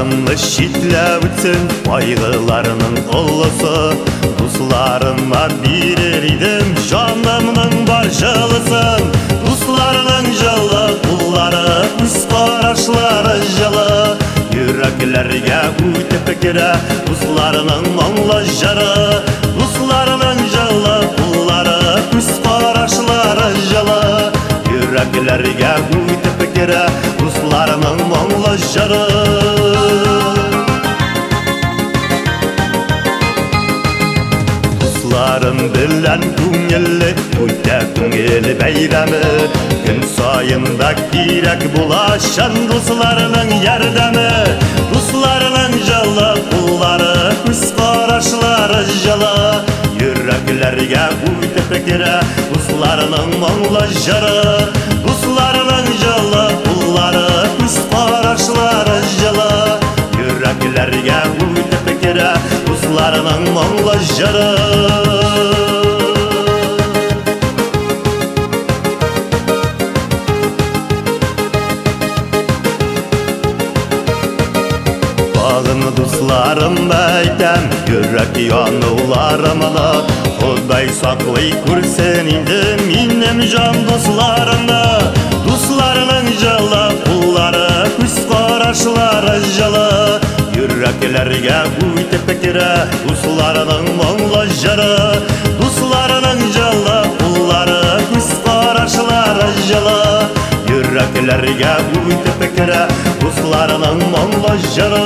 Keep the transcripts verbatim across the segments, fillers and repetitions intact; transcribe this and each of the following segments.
Dostlarımны şitlep üçün Baygılarının olası Dostlarıma birer idim Canımның barjılısın Dostlarının жылы Kulları üz qarашlары жылы Yüreklerge ütüp kire Dostlarının onla jары Dostlarının жылы Kulları üz qarашlары жылы Yüreklerge ütüp kire Dostlarının onla jары Dostlarım bilen көңілі Өйте көңілі бәйрәмі Күн сайында керек булашан Достарының ярдәме Достарының жылы Куллары күз қарашлары жылы Йөрәкләргә үтеп керә Достарының моңлы жыры Достарының жылы Куллары күз қарашлары жылы Йөрәкләргә үтеп керә Dostlarının moңлы жыры Bağını dostlarım әйтәм, йөрәк януларымны Ходай саклый күрсен инде минем жан достарымны Достарының жылы куллары күз карашлары жылы Yüreklерге үтеп керә Достарының моңлы жыры Достарының жылы куллары күз карашлары жылы Yüreklерге үтеп керә Достарының моңлы жыры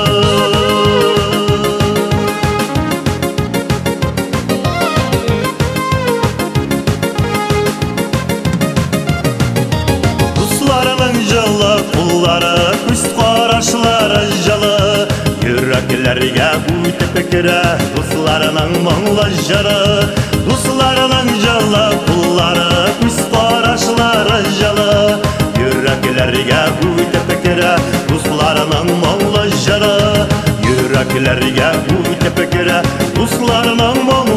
Dostlarının жылы куллары күз карашлары жылы Yüreklerge үтеп керә Достарының моңлы жыры Достарының жылы куллары күз карашлары жылы Yüreklerge үтеп керә Достарының моңлы жыры Yüreklerge үтеп керә Достарының моңлы